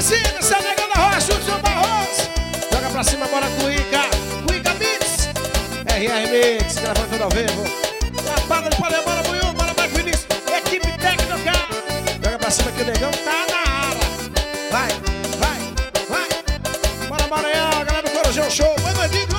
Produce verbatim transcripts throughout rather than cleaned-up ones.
cima, essa nega da rocha, o João Barros. Joga pra cima, bora Cuica. Cuica Mix. R R Mix, gravando tudo ao vivo. Lapada de Palha, bora Buiú, bora mais Vinícius. Equipe técnica. Joga pra cima que o negão tá na área. Vai, vai, vai. Bora Maranhão, galera do Corujão Show. Vai, bandido.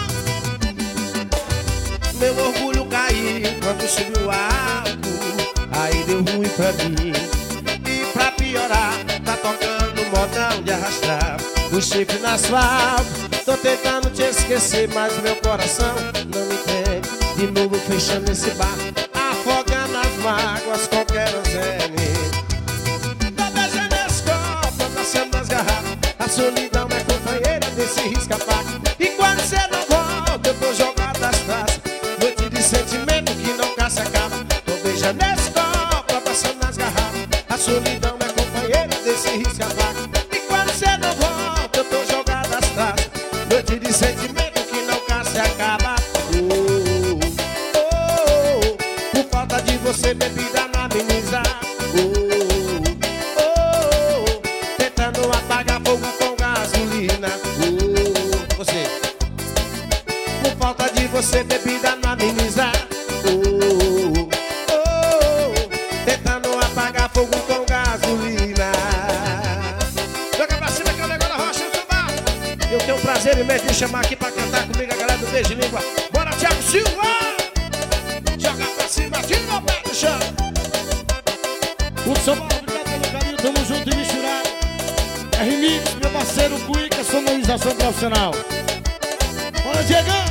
Meu orgulho caiu quando subiu o álcool. Aí deu ruim pra mim. E pra piorar, tá tocando modão de arrastar o chifre no asfalto. Tô tentando te esquecer, mas meu coração não me entende. De novo fechando esse bar, afogando as mágoas com querosene. Tô beijando esse copo, abraçando as garrafas. A solidão é companheira desse risca-faca. E quando cê não volta, eu tô jogado às traças. Noite de sentimento que nunca se acaba. Tô beijando esse copo, abraçando as garrafas. A solidão é companheira desse risca-faca. E quando cê não volta, eu tô jogado às traças. Noite de sentimento que nunca se acaba. Oh, oh, oh, por falta de você, bebida não ameniza. Oh, oh, oh, tentando apagar fogo com gasolina. Oh, você, por falta de você, bebida não ameniza. Oh, oh, oh, tentando apagar fogo com gasolina. Joga pra cima que é o negócio da rocha, eu tenho o prazer imenso de chamar aqui pra cantar comigo a galera do Beijo de Língua. Bora, Thiago Silva! Joga pra cima, tira o pé do chão. O São Paulo, obrigado pelo carinho, tamo junto e misturado. R Mix, meu parceiro Cuica, sonorização profissional. Bora, Diegão!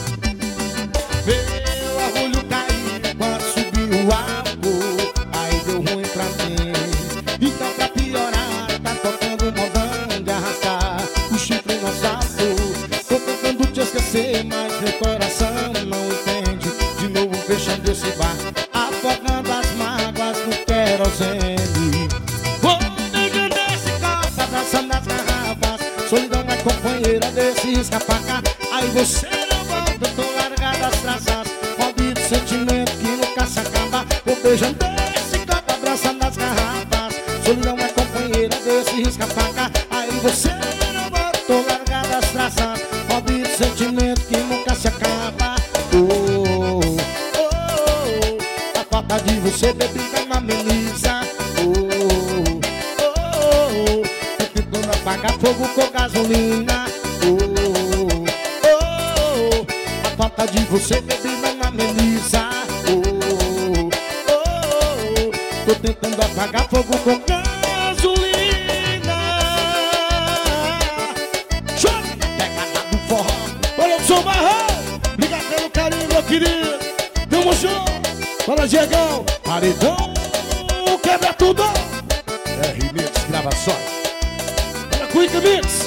Meu orgulho caiu quando subiu o álcool. Aí deu ruim pra mim. Então pra piorar, tá tocando modão de arrastar o chifre no asfalto. Tô tentando te esquecer, mas meu coração não entende. De novo fechando esse bar, afogando as mágoas no querosene. Vou negando esse copo, abraçando as garrafas. Solidão é companheira desse risca-faca. Aí você não volta, eu tô largado as traças. Maldito sentimento que nunca se acaba. Vou beijando esse copo, abraçando as garrafas. Solidão é companheira desse risca-faca. Aí você não volta, tô largado as traças. Maldito sentimento que nunca se acaba. Oh, oh, oh, a falta de você, bebida não ameniza. Oh, oh, oh, tô tentando apagar fogo com gasolina. Oh, oh, oh, a falta de você, bebida não ameniza. Oh, oh, oh, tô tentando apagar fogo com gasolina. Pegada do forró. Olha o São Barros! Obrigado pelo carinho, meu querido. Tamo junto! Fala, Diegão! Paredão! Quebra tudo! R Mix Gravações. Olha, Cuica Mix!